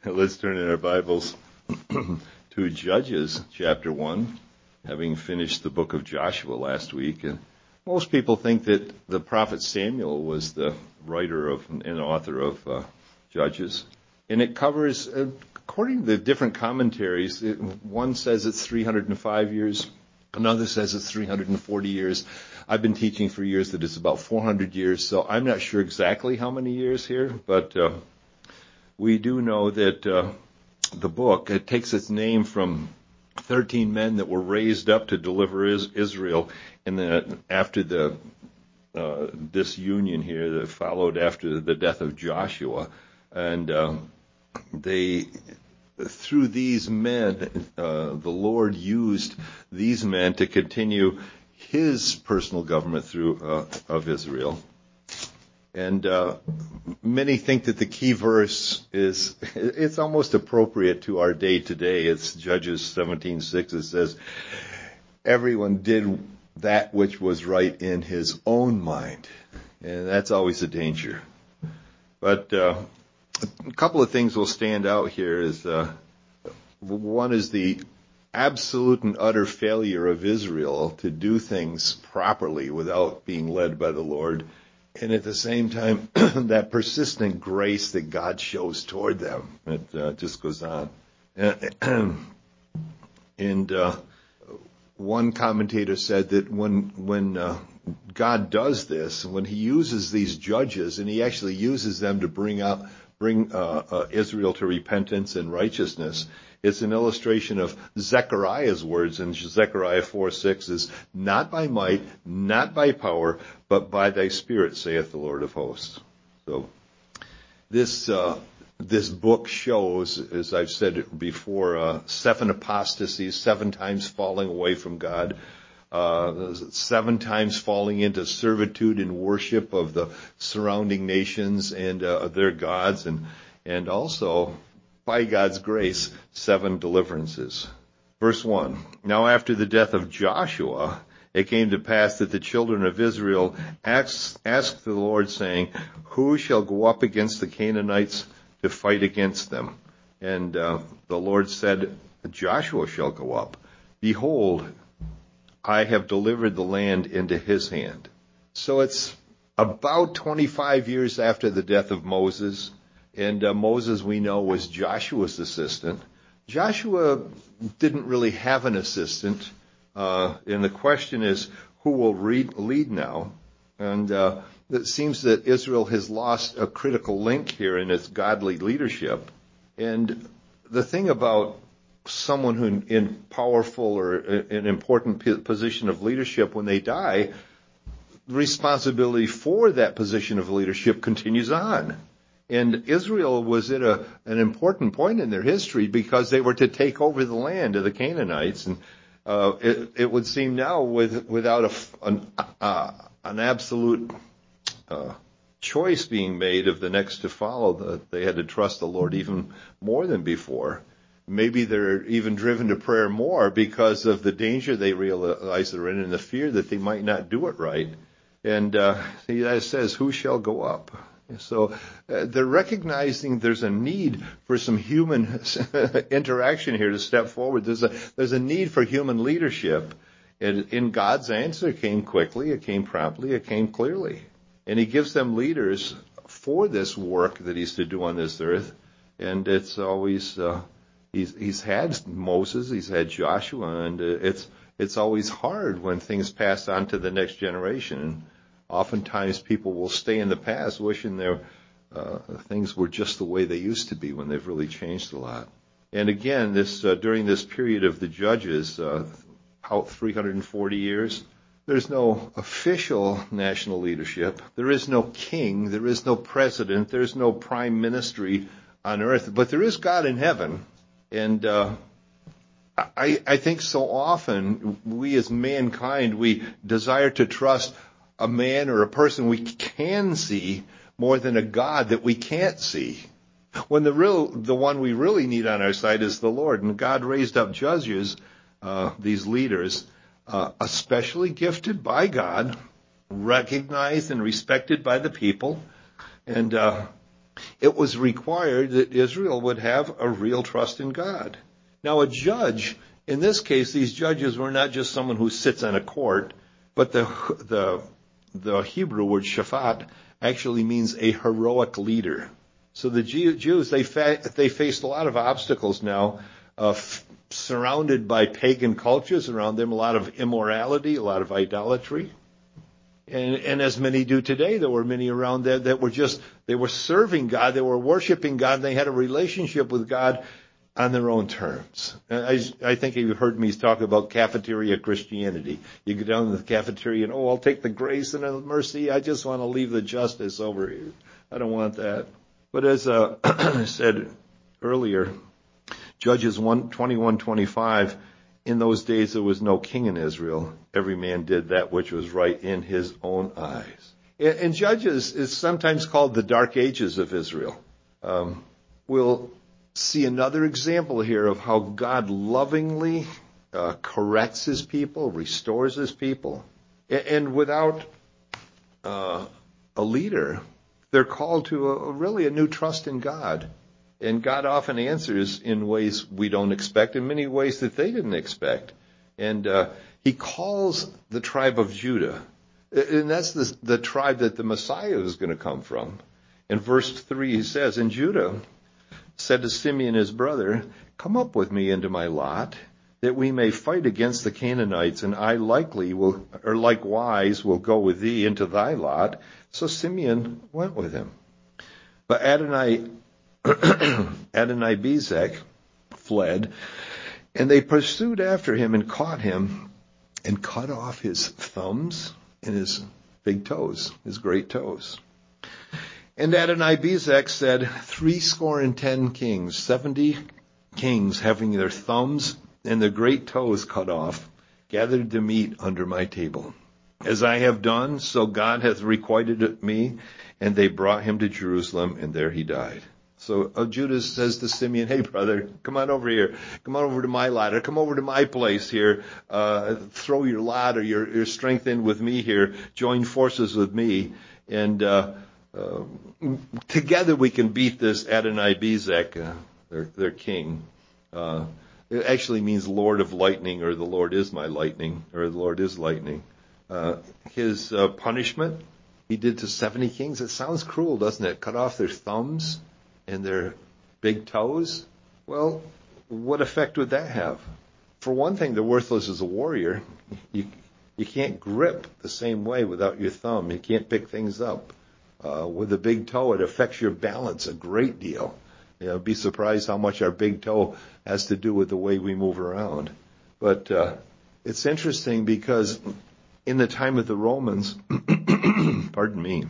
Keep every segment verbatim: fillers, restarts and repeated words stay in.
Let's turn in our Bibles to Judges chapter one, having finished the book of Joshua last week. And most people think that the prophet Samuel was the writer of and author of uh, Judges. And it covers, uh, according to the different commentaries, it, one says it's three hundred five years, another says it's three hundred forty years. I've been teaching for years that it's about four hundred years, so I'm not sure exactly how many years here, but uh, we do know that uh, the book, it takes its name from thirteen men that were raised up to deliver Israel in the, after the uh, disunion here that followed after the death of Joshua. And uh, they, through these men, uh, the Lord used these men to continue his personal government through uh, of Israel. And uh, many think that the key verse is, it's almost appropriate to our day today. It's Judges seventeen six. It says, everyone did that which was right in his own mind. And that's always a danger. But uh, a couple of things will stand out here. Is uh, one is the absolute and utter failure of Israel to do things properly without being led by the Lord. And at the same time, that persistent grace that God shows toward them. It uh, just goes on. And, and uh, one commentator said that when when uh, God does this, when he uses these judges, and he actually uses them to bring out bring uh, uh, Israel to repentance and righteousness, it's an illustration of Zechariah's words in Zechariah four six is, not by might, not by power, but by thy Spirit, saith the Lord of hosts. So this uh, this book shows, as I've said before, uh, seven apostasies, seven times falling away from God, uh, seven times falling into servitude and worship of the surrounding nations and uh, their gods, and and also, by God's grace, seven deliverances. Verse one, now after the death of Joshua, it came to pass that the children of Israel asked, asked the Lord, saying, who shall go up against the Canaanites to fight against them? And uh, the Lord said, Joshua shall go up. Behold, I have delivered the land into his hand. So it's about twenty-five years after the death of Moses. And uh, Moses, we know, was Joshua's assistant. Joshua didn't really have an assistant. Uh, and the question is, who will read, lead now? And uh, it seems that Israel has lost a critical link here in its godly leadership. And the thing about someone who in powerful or an important position of leadership, when they die, the responsibility for that position of leadership continues on. And Israel was at a, an important point in their history because they were to take over the land of the Canaanites. And uh, it, it would seem now, with, without a, an, uh, an absolute uh, choice being made of the next to follow, that they had to trust the Lord even more than before. Maybe they're even driven to prayer more because of the danger they realize they're in and the fear that they might not do it right. And uh, it says, who shall go up? So uh, they're recognizing there's a need for some human interaction here to step forward. There's a there's a need for human leadership. And in God's answer, it came quickly, it came promptly, it came clearly. And he gives them leaders for this work that he's to do on this earth. And it's always, uh, he's he's had Moses, he's had Joshua, and uh, it's it's always hard when things pass on to the next generation. Oftentimes people will stay in the past wishing their uh, things were just the way they used to be when they've really changed a lot. And again, this uh, during this period of the Judges, uh, about three hundred forty years, there's no official national leadership. There is no king. There is no president. There's no prime ministry on earth. But there is God in heaven. And uh, I, I think so often we as mankind, we desire to trust a man or a person we can see more than a God that we can't see. When the real, the one we really need on our side is the Lord. And God raised up judges, uh, these leaders, uh, especially gifted by God, recognized and respected by the people. And uh, it was required that Israel would have a real trust in God. Now, a judge, in this case, these judges were not just someone who sits on a court, but the the the Hebrew word shafat actually means a heroic leader. So the Jews, they fa- they faced a lot of obstacles now, uh, f- surrounded by pagan cultures around them, a lot of immorality, a lot of idolatry. And, and as many do today, there were many around there that were just, they were serving God, they were worshiping God, and they had a relationship with God on their own terms. I, I think you've heard me talk about cafeteria Christianity. You go down to the cafeteria and, oh, I'll take the grace and the mercy. I just want to leave the justice over here. I don't want that. But as uh, I said earlier, Judges one twenty-one twenty-five, in those days there was no king in Israel. Every man did that which was right in his own eyes. And Judges is sometimes called the dark ages of Israel. Um, we'll see another example here of how God lovingly uh, corrects his people, restores his people. And without uh, a leader, they're called to a, really a new trust in God. And God often answers in ways we don't expect, in many ways that they didn't expect. And uh, he calls the tribe of Judah. And that's the, the tribe that the Messiah is going to come from. In verse three, he says, and Judah said to Simeon his brother, come up with me into my lot, that we may fight against the Canaanites, and I likely will, or likewise will go with thee into thy lot. So Simeon went with him. But Adonai, Adonai-Bezek fled, and they pursued after him and caught him and cut off his thumbs and his big toes, his great toes. And Adonai-Bezek said, three score and ten kings, seventy kings having their thumbs and their great toes cut off, gathered to meat under my table. As I have done, so God hath requited me. And they brought him to Jerusalem, and there he died. So uh, Judah says to Simeon, hey, brother, come on over here. Come on over to my lot, or come over to my place here. Uh, throw your lot or your, your strength in with me here. Join forces with me. And uh, uh, together we can beat this Adonai-Bezek, uh, their, their king. Uh, it actually means Lord of Lightning, or the Lord is my lightning, or the Lord is lightning. Uh, his uh, punishment he did to seventy kings. It sounds cruel, doesn't it? Cut off their thumbs and their big toes. Well, what effect would that have? For one thing, they're worthless as a warrior. You you can't grip the same way without your thumb. You can't pick things up. Uh, with a big toe, it affects your balance a great deal. You know, be surprised how much our big toe has to do with the way we move around. But uh, it's interesting because in the time of the Romans, pardon me,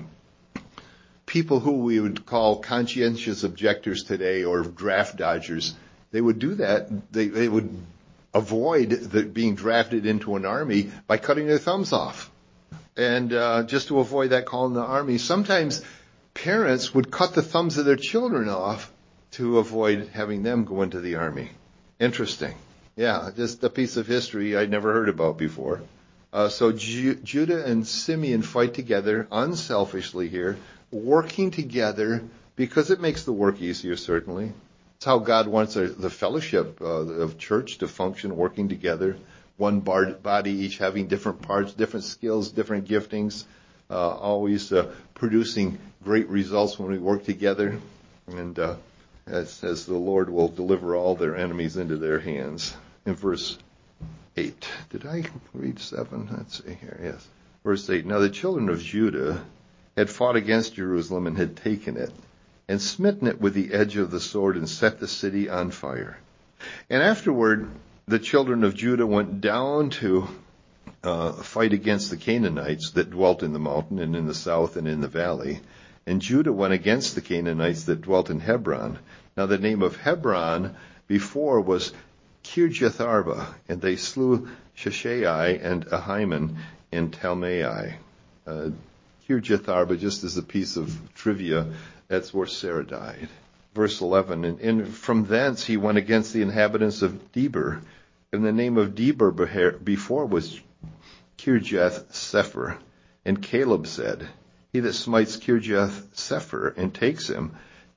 people who we would call conscientious objectors today or draft dodgers, they would do that. They, they would avoid the, being drafted into an army by cutting their thumbs off. And uh, just to avoid that call in the army, sometimes parents would cut the thumbs of their children off to avoid having them go into the army. Interesting. Yeah, just a piece of history I'd never heard about before. Uh, so Ju- Judah and Simeon fight together unselfishly here, working together because it makes the work easier, certainly. It's how God wants our, the fellowship uh, of church to function, working together, one bar- body, each having different parts, different skills, different giftings, uh, always uh, producing great results when we work together. And uh, as, as the Lord will deliver all their enemies into their hands. In verse eight. Did I read seven? Let's see here. Yes. Verse eight. Now the children of Judah had fought against Jerusalem and had taken it, and smitten it with the edge of the sword, and set the city on fire. And afterward, the children of Judah went down to uh, fight against the Canaanites that dwelt in the mountain and in the south and in the valley. And Judah went against the Canaanites that dwelt in Hebron. Now the name of Hebron before was Kirjatharba, and they slew Sheshai and Ahiman in Talmai. Uh, Kirjatharba, just as a piece of trivia, that's where Sarah died. Verse eleven, and, and from thence he went against the inhabitants of Deber, and the name of Deber before was Kirjath Sepher. And Caleb said, he that smites Kirjath Sepher and takes him,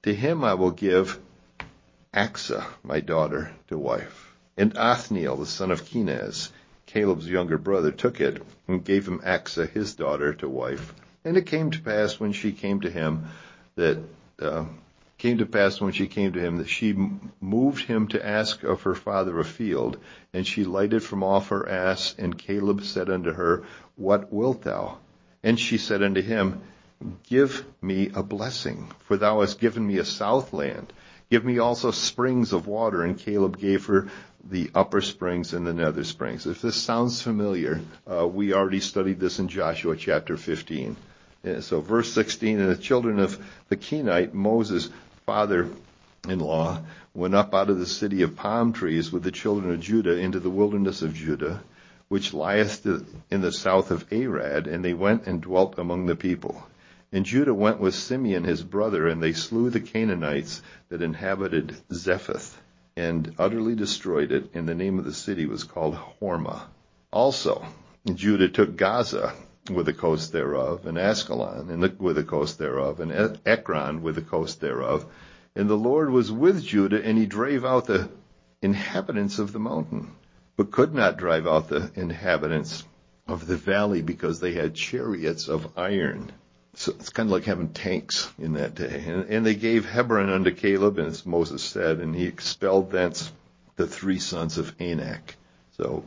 To him I will give Achsah, my daughter, to wife. And Othniel, the son of Kenaz, Caleb's younger brother, took it and gave him Achsah, his daughter, to wife. And it came to pass when she came to him that uh, came to pass when she came to him that she moved him to ask of her father a field, and she lighted from off her ass. And Caleb said unto her, What wilt thou? And she said unto him, Give me a blessing, for thou hast given me a south land. Give me also springs of water. And Caleb gave her the upper springs and the nether springs. If this sounds familiar, uh, we already studied this in Joshua chapter fifteen. And so verse sixteen, and the children of the Kenite, Moses' father-in-law, went up out of the city of palm trees with the children of Judah into the wilderness of Judah, which lieth in the south of Arad, and they went and dwelt among the people. And Judah went with Simeon his brother, and they slew the Canaanites that inhabited Zephath, and utterly destroyed it, and the name of the city was called Hormah. Also, Judah took Gaza with the coast thereof, and Askelon and the, with the coast thereof, and Ekron with the coast thereof. And the Lord was with Judah, and he drave out the inhabitants of the mountain, but could not drive out the inhabitants of the valley, because they had chariots of iron. So it's kind of like having tanks in that day. And, and they gave Hebron unto Caleb, and as Moses said, and he expelled thence the three sons of Anak. So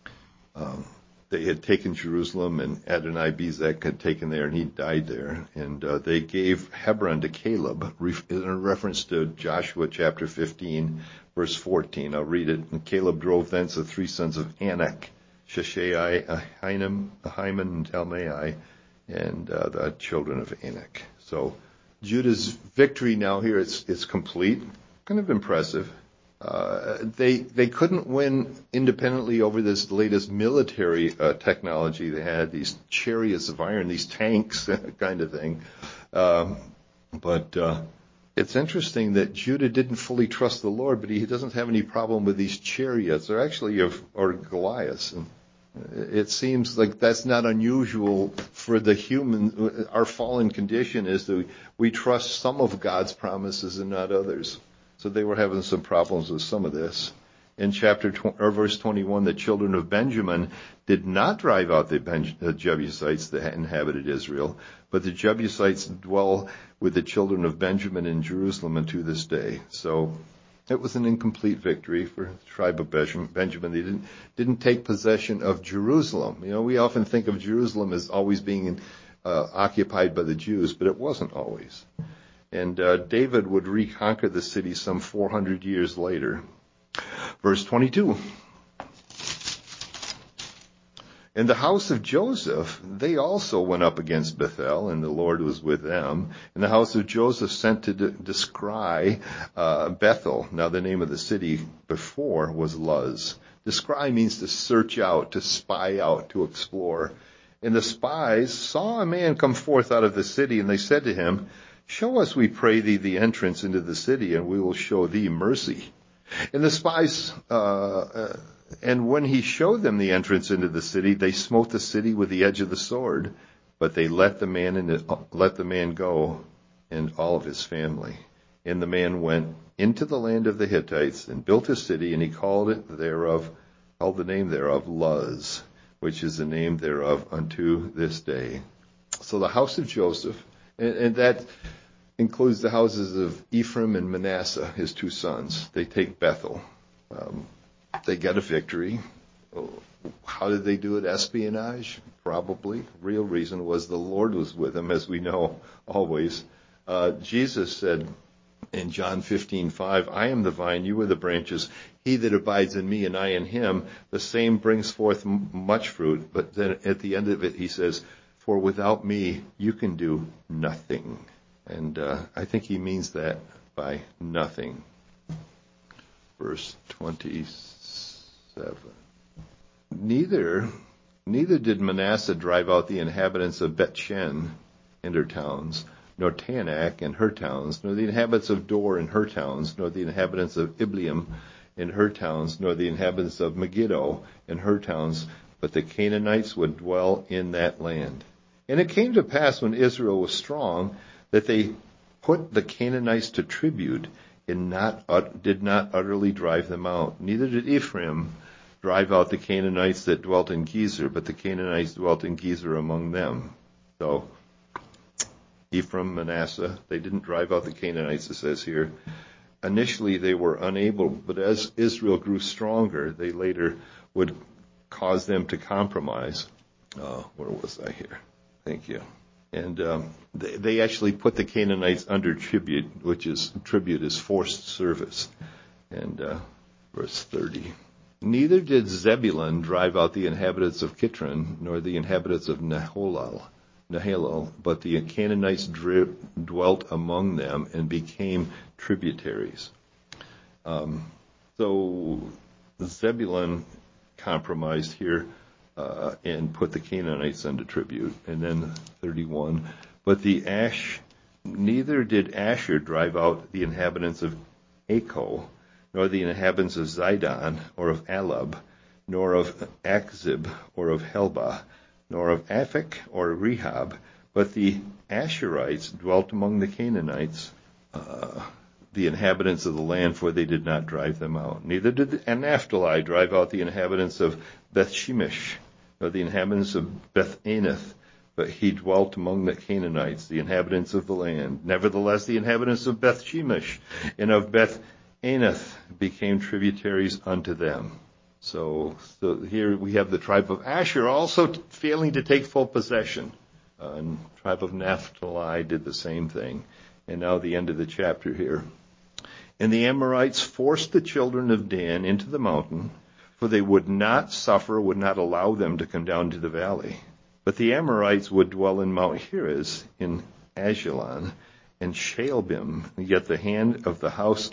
um, they had taken Jerusalem, and Adonai-Bezek had taken there, and he died there. And uh, they gave Hebron to Caleb, in reference to Joshua chapter fifteen, verse fourteen. I'll read it. And Caleb drove thence the three sons of Anak, Sheshai, Ahiman, Ahiman and Talmai, and uh, the children of Anak. So Judah's victory now here is, is complete, kind of impressive. Uh, they they couldn't win independently over this latest military uh, technology. They had these chariots of iron, these tanks kind of thing. Um, but uh, it's interesting that Judah didn't fully trust the Lord, but he doesn't have any problem with these chariots. They're actually of or Goliaths. And it seems like that's not unusual for the human. Our fallen condition is that we trust some of God's promises and not others. So they were having some problems with some of this. In chapter tw- or verse twenty-one, the children of Benjamin did not drive out the, ben- the Jebusites that inhabited Israel, but the Jebusites dwell with the children of Benjamin in Jerusalem unto this day. So it was an incomplete victory for the tribe of Benjamin. They didn't didn't take possession of Jerusalem. You know, we often think of Jerusalem as always being uh, occupied by the Jews, but it wasn't always. And uh, David would reconquer the city some four hundred years later. Verse twenty-two. In the house of Joseph, they also went up against Bethel, and the Lord was with them. And the house of Joseph sent to de- descry uh, Bethel. Now the name of the city before was Luz. Descry means to search out, to spy out, to explore. And the spies saw a man come forth out of the city, and they said to him, Show us, we pray thee, the entrance into the city, and we will show thee mercy. And the spies, uh, uh, and when he showed them the entrance into the city, they smote the city with the edge of the sword, but they let the man in the, let the man go and all of his family. And the man went into the land of the Hittites and built a city, and he called it thereof, called the name thereof Luz, which is the name thereof unto this day. So the house of Joseph, and, and that includes the houses of Ephraim and Manasseh, his two sons. They take Bethel. Um, they get a victory. How did they do it? Espionage? Probably. Real reason was the Lord was with them, as we know always. Uh, Jesus said in John fifteen five, I am the vine, you are the branches. He that abides in me and I in him, the same brings forth m- much fruit. But then at the end of it, he says, for without me, you can do nothing. And uh, I think he means that by nothing. Verse twenty-seven. Neither, neither did Manasseh drive out the inhabitants of Bet-Shen and her towns, nor Tanak and her towns, nor the inhabitants of Dor and her towns, nor the inhabitants of Ibleam and her towns, nor the inhabitants of Megiddo and her towns, but the Canaanites would dwell in that land. And it came to pass when Israel was strong, that they put the Canaanites to tribute and not uh, did not utterly drive them out. Neither did Ephraim drive out the Canaanites that dwelt in Gezer, but the Canaanites dwelt in Gezer among them. So Ephraim, Manasseh, they didn't drive out the Canaanites, it says here. Initially they were unable, but as Israel grew stronger, they later would cause them to compromise. Uh, where was I here? Thank you. And um, they, they actually put the Canaanites under tribute, which is tribute is forced service. And uh, verse thirty. Neither did Zebulun drive out the inhabitants of Kitron, nor the inhabitants of Nahalal, Nahalal, but the Canaanites dri- dwelt among them and became tributaries. Um, so Zebulun compromised here uh, and put the Canaanites under tribute. And then thirty-one, but the Ash, neither did Asher drive out the inhabitants of Acho, nor the inhabitants of Zidon, or of Alab, nor of Achzib, or of Helbah, nor of Aphek, or Rehob, but the Asherites dwelt among the Canaanites, uh, the inhabitants of the land, for they did not drive them out. Neither did Naphtali drive out the inhabitants of Bethshemesh, nor the inhabitants of Beth-Anath, but he dwelt among the Canaanites, the inhabitants of the land. Nevertheless, the inhabitants of Beth-Shemesh and of Beth-Anath became tributaries unto them. So, so here we have the tribe of Asher also t- failing to take full possession. Uh, and the tribe of Naphtali did the same thing. And now the end of the chapter here. And the Amorites forced the children of Dan into the mountain, for they would not suffer, would not allow them to come down to the valley. But the Amorites would dwell in Mount Heres, in Ajalon, and Shaalbim, yet the hand of the house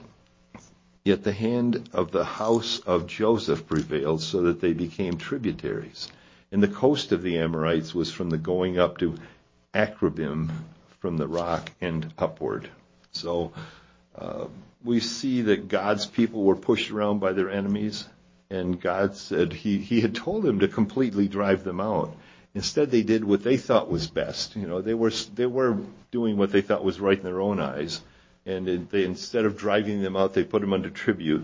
Yet the hand of the house of Joseph prevailed, so that they became tributaries. And the coast of the Amorites was from the going up to Akrabim, from the rock and upward. So uh, we see that God's people were pushed around by their enemies, and God said he, he had told them to completely drive them out. Instead, they did what they thought was best. You know, they were they were doing what they thought was right in their own eyes. And they, instead of driving them out, they put them under tribute,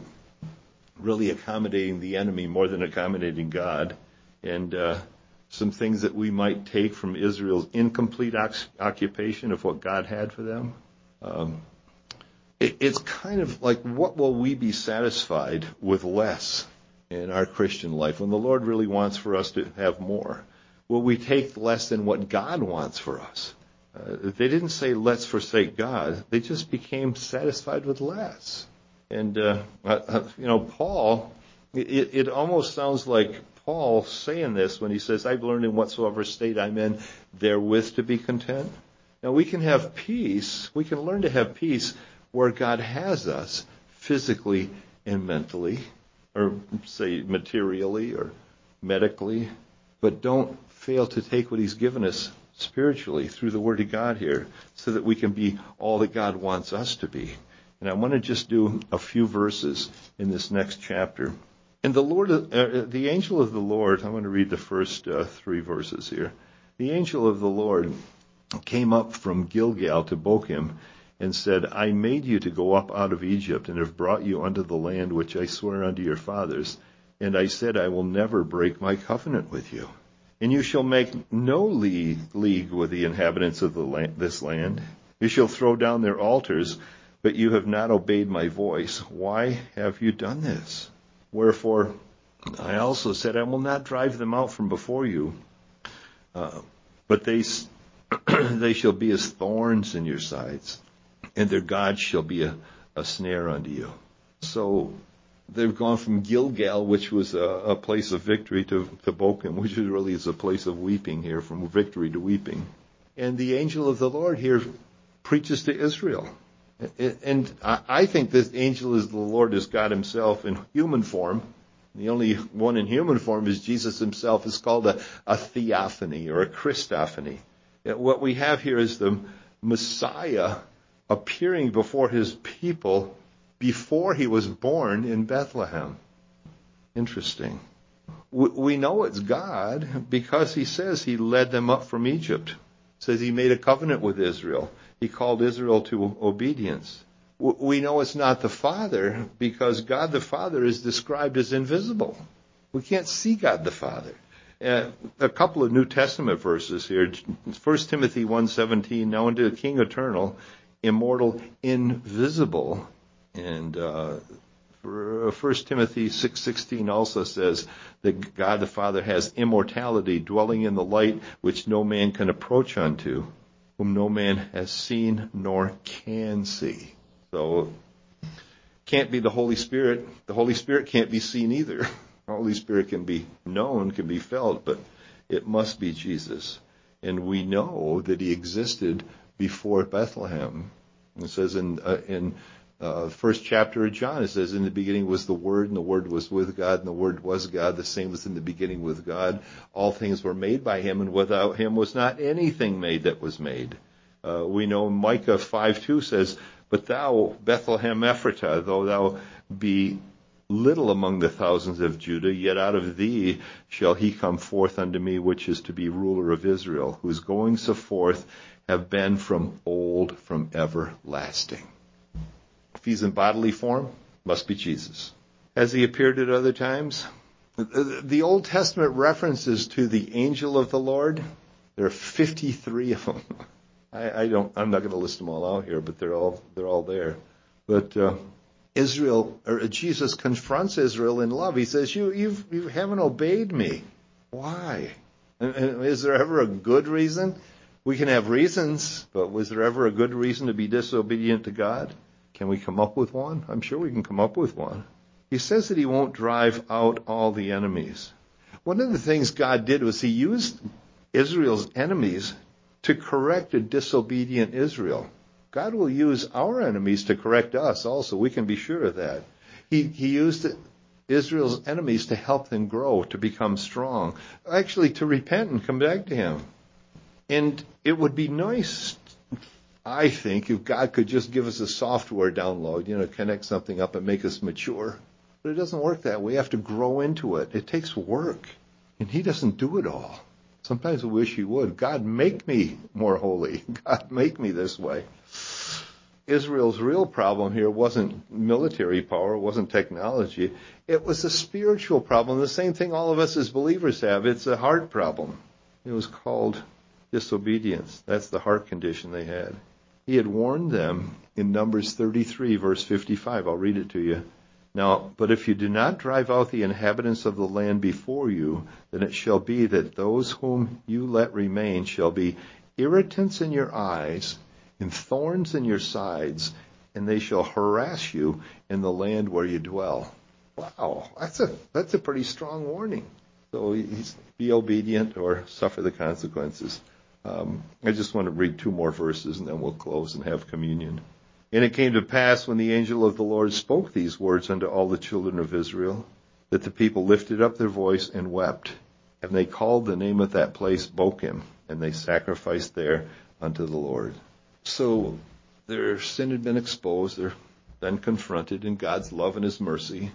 really accommodating the enemy more than accommodating God. And uh, some things that we might take from Israel's incomplete ox- occupation of what God had for them. Um, it, it's kind of like, what will we be satisfied with less in our Christian life when the Lord really wants for us to have more? Will we take less than what God wants for us? Uh, they didn't say, let's forsake God. They just became satisfied with less. And, uh, uh, you know, Paul, it, it almost sounds like Paul saying this when he says, I've learned in whatsoever state I'm in, therewith to be content. Now, we can have peace. We can learn to have peace where God has us physically and mentally, or say materially or medically, but don't fail to take what he's given us spiritually through the Word of God here, so that we can be all that God wants us to be. And I want to just do a few verses in this next chapter. And the Lord, uh, the angel of the Lord, I'm going to read the first uh, three verses here. The angel of the Lord came up from Gilgal to Bochim and said, I made you to go up out of Egypt and have brought you unto the land which I swear unto your fathers. And I said, I will never break my covenant with you. And you shall make no league with the inhabitants of the land, this land. You shall throw down their altars, but you have not obeyed my voice. Why have you done this? Wherefore, I also said, I will not drive them out from before you, uh, but they they shall be as thorns in your sides, and their God shall be a, a snare unto you. So they've gone from Gilgal, which was a, a place of victory, to, to Bochim, which is really is a place of weeping here, from victory to weeping. And the angel of the Lord here preaches to Israel. And I think this angel is the Lord is God himself in human form. The only one in human form is Jesus himself. It's called a, a theophany or a Christophany. What we have here is the Messiah appearing before his people before he was born in Bethlehem. Interesting. We know it's God because he says he led them up from Egypt. It says he made a covenant with Israel. He called Israel to obedience. We know it's not the Father because God the Father is described as invisible. We can't see God the Father. Uh, a couple of New Testament verses here. First Timothy one seventeen, now unto the King eternal, immortal, invisible. And uh, First Timothy six sixteen also says that God the Father has immortality, dwelling in the light which no man can approach unto, whom no man has seen nor can see. So, can't be the Holy Spirit. The Holy Spirit can't be seen either. The Holy Spirit can be known, can be felt, but it must be Jesus. And we know that he existed before Bethlehem. It says in uh, in uh, first chapter of John, it says, in the beginning was the Word, and the Word was with God, and the Word was God. The same was in the beginning with God. All things were made by him, and without him was not anything made that was made. Uh, we know Micah five two says, but thou, Bethlehem Ephratah, though thou be little among the thousands of Judah, yet out of thee shall he come forth unto me, which is to be ruler of Israel, whose goings forth have been from old, from everlasting. If he's in bodily form, must be Jesus. Has he appeared at other times? The Old Testament references to the angel of the Lord, there are fifty-three of them. I, I don't. I'm not going to list them all out here, but they're all they're all there. But uh, Israel, or Jesus confronts Israel in love. He says, "You you've, you haven't obeyed me. Why? And, and is there ever a good reason? We can have reasons, but was there ever a good reason to be disobedient to God? Can we come up with one? I'm sure we can come up with one. He says that he won't drive out all the enemies. One of the things God did was he used Israel's enemies to correct a disobedient Israel. God will use our enemies to correct us also. We can be sure of that. He, he used Israel's enemies to help them grow, to become strong, actually to repent and come back to him. And it would be nice, I think, if God could just give us a software download, you know, connect something up and make us mature. But it doesn't work that way. We have to grow into it. It takes work. And he doesn't do it all. Sometimes I wish he would. God, make me more holy. God, make me this way. Israel's real problem here wasn't military power, it wasn't technology. It was a spiritual problem. The same thing all of us as believers have. It's a heart problem. It was called disobedience. That's the heart condition they had. He had warned them in Numbers thirty-three, verse fifty-five. I'll read it to you. Now, but if you do not drive out the inhabitants of the land before you, then it shall be that those whom you let remain shall be irritants in your eyes and thorns in your sides, and they shall harass you in the land where you dwell. Wow, that's a that's a pretty strong warning. So he's, be obedient or suffer the consequences. Um, I just want to read two more verses, and then we'll close and have communion. And it came to pass when the angel of the Lord spoke these words unto all the children of Israel, that the people lifted up their voice and wept. And they called the name of that place Bochim, and they sacrificed there unto the Lord. So their sin had been exposed, they're then confronted in God's love and his mercy.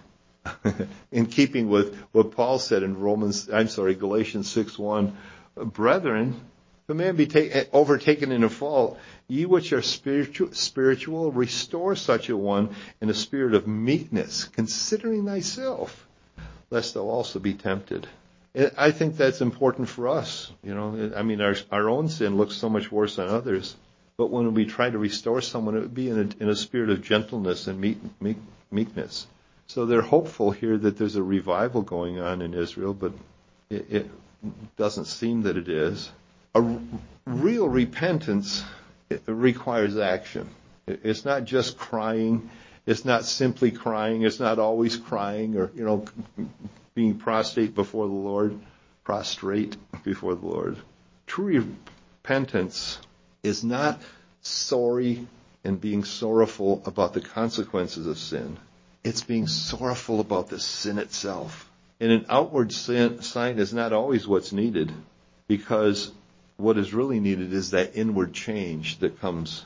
In keeping with what Paul said in Romans, I'm sorry, Galatians six one, brethren, if a man be take, overtaken in a fault, ye which are spiritual, spiritual, restore such a one in a spirit of meekness, considering thyself, lest thou also be tempted. I think that's important for us. You know, I mean, our our own sin looks so much worse than others, but when we try to restore someone, it would be in a, in a spirit of gentleness and meek, meek, meekness. So they're hopeful here that there's a revival going on in Israel, but it, it doesn't seem that it is. A r- real repentance requires action. It's not just crying. It's not simply crying. It's not always crying or, you know, being prostrate before the Lord, prostrate before the Lord. True repentance is not sorry and being sorrowful about the consequences of sin. It's being sorrowful about the sin itself. And an outward sin, sign is not always what's needed, because what is really needed is that inward change that comes.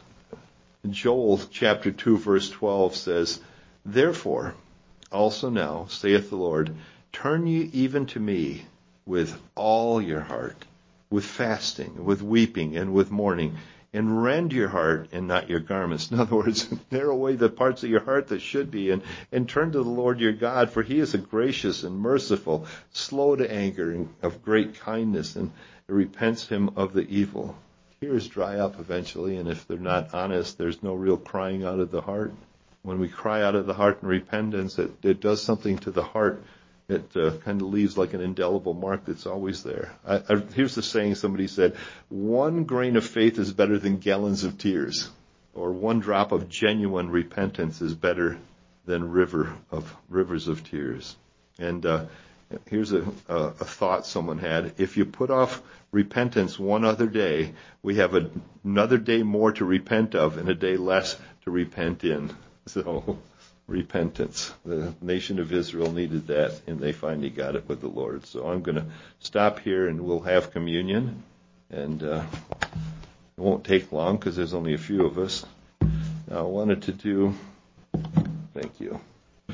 Joel chapter two verse twelve says, therefore, also now, saith the Lord, turn ye even to me with all your heart, with fasting, with weeping, and with mourning, and rend your heart and not your garments. In other words, tear away the parts of your heart that should be, and, and turn to the Lord your God, for he is a gracious and merciful, slow to anger, and of great kindness, and repents him of the evil. Tears dry up eventually, and if they're not honest, there's no real crying out of the heart. When we cry out of the heart in repentance, it, it does something to the heart. It uh, kind of leaves like an indelible mark that's always there. I, I, here's the saying somebody said, one grain of faith is better than gallons of tears, or one drop of genuine repentance is better than river of rivers of tears. And uh, here's a, a, a thought someone had. If you put off repentance one other day, we have a, another day more to repent of and a day less to repent in. So, repentance. The nation of Israel needed that, and they finally got it with the Lord. So I'm going to stop here, and we'll have communion. And uh, it won't take long because there's only a few of us. Now, I wanted to do, thank you,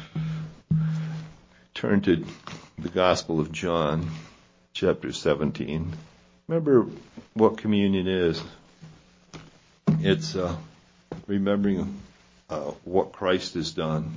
turn to the Gospel of John, chapter seventeen. Remember what communion is. It's uh, remembering Uh, what Christ has done.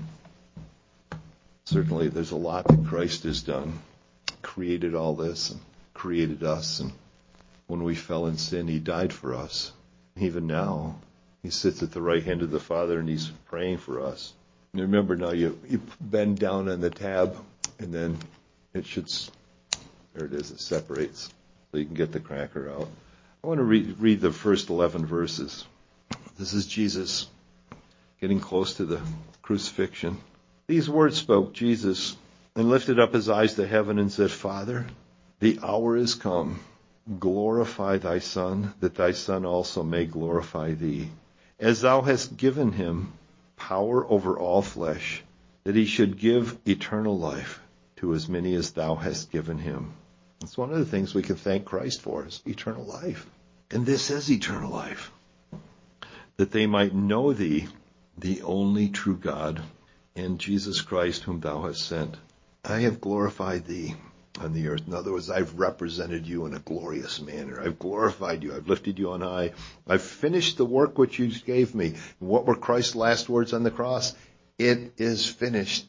Certainly there's a lot that Christ has done. Created all this and created us, and when we fell in sin, he died for us. Even now, he sits at the right hand of the Father and he's praying for us. And remember now, you, you bend down on the tab and then it should, there it is, it separates so you can get the cracker out. I want to read, read the first eleven verses. This is Jesus getting close to the crucifixion. These words spoke Jesus and lifted up his eyes to heaven and said, Father, the hour is come. Glorify thy Son, that thy Son also may glorify thee, as thou hast given him power over all flesh, that he should give eternal life to as many as thou hast given him. That's one of the things we can thank Christ for, is eternal life. And this is eternal life, that they might know thee, the only true God, and Jesus Christ whom thou hast sent. I have glorified thee on the earth. In other words, I've represented you in a glorious manner. I've glorified you. I've lifted you on high. I've finished the work which you gave me. And what were Christ's last words on the cross? It is finished.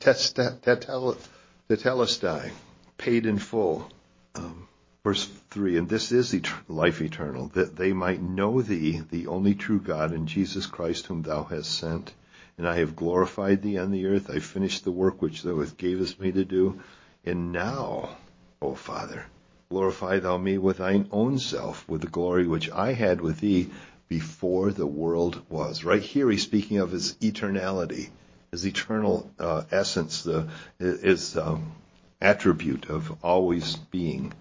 Tetelestai, paid in full. Um, verse three, and this is et- life eternal, that they might know thee, the only true God, and Jesus Christ whom thou hast sent. And I have glorified thee on the earth. I finished the work which thou gavest me to do. And now, O Father, glorify thou me with thine own self, with the glory which I had with thee before the world was. Right here he's speaking of his eternality, his eternal uh, essence, the, his um, attribute of always being.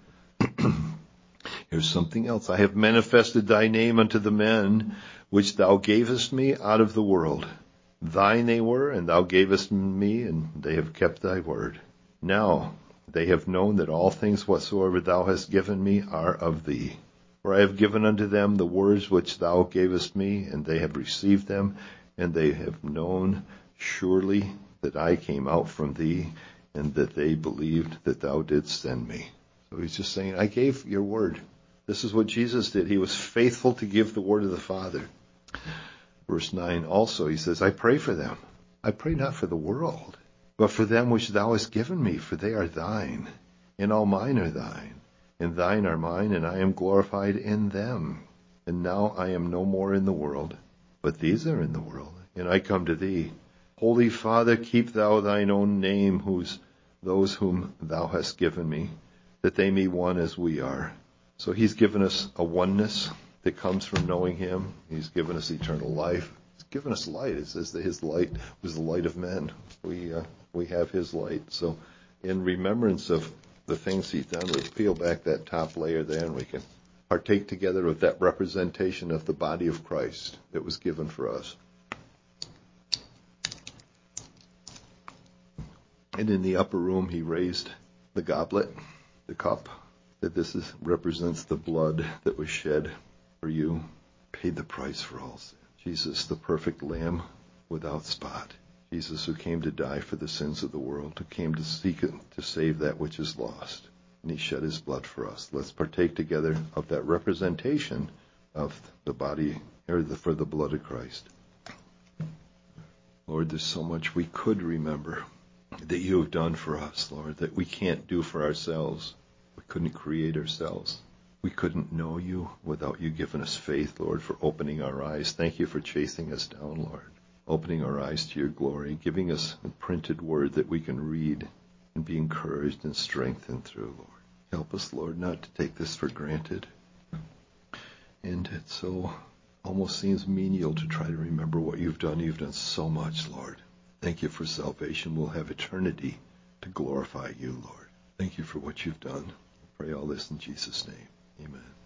Here's something else. I have manifested thy name unto the men which thou gavest me out of the world. Thine they were, and thou gavest me, and they have kept thy word. Now they have known that all things whatsoever thou hast given me are of thee. For I have given unto them the words which thou gavest me, and they have received them, and they have known surely that I came out from thee, and that they believed that thou didst send me. So he's just saying, I gave your word. This is what Jesus did. He was faithful to give the word of the Father. Verse nine also, he says, I pray for them. I pray not for the world, but for them which thou hast given me, for they are thine, and all mine are thine, and thine are mine, and I am glorified in them. And now I am no more in the world, but these are in the world, and I come to thee. Holy Father, keep thou thine own name, whose those whom thou hast given me, that they be one as we are. So he's given us a oneness that comes from knowing him. He's given us eternal life. He's given us light. It says that his light was the light of men. We uh, we have his light. So in remembrance of the things he's done, we peel back that top layer there, and we can partake together of that representation of the body of Christ that was given for us. And in the upper room, he raised the goblet, the cup, that this is, represents the blood that was shed for you, paid the price for all sin. Jesus, the perfect Lamb without spot. Jesus, who came to die for the sins of the world, who came to seek it, to save that which is lost. And he shed his blood for us. Let's partake together of that representation of the body or the, for the blood of Christ. Lord, there's so much we could remember that you have done for us, Lord, that we can't do for ourselves. We couldn't create ourselves. We couldn't know you without you giving us faith, Lord, for opening our eyes. Thank you for chasing us down, Lord, opening our eyes to your glory, giving us a printed word that we can read and be encouraged and strengthened through, Lord. Help us, Lord, not to take this for granted. And it so almost seems menial to try to remember what you've done. You've done so much, Lord. Thank you for salvation. We'll have eternity to glorify you, Lord. Thank you for what you've done. I pray all this in Jesus' name. Amen.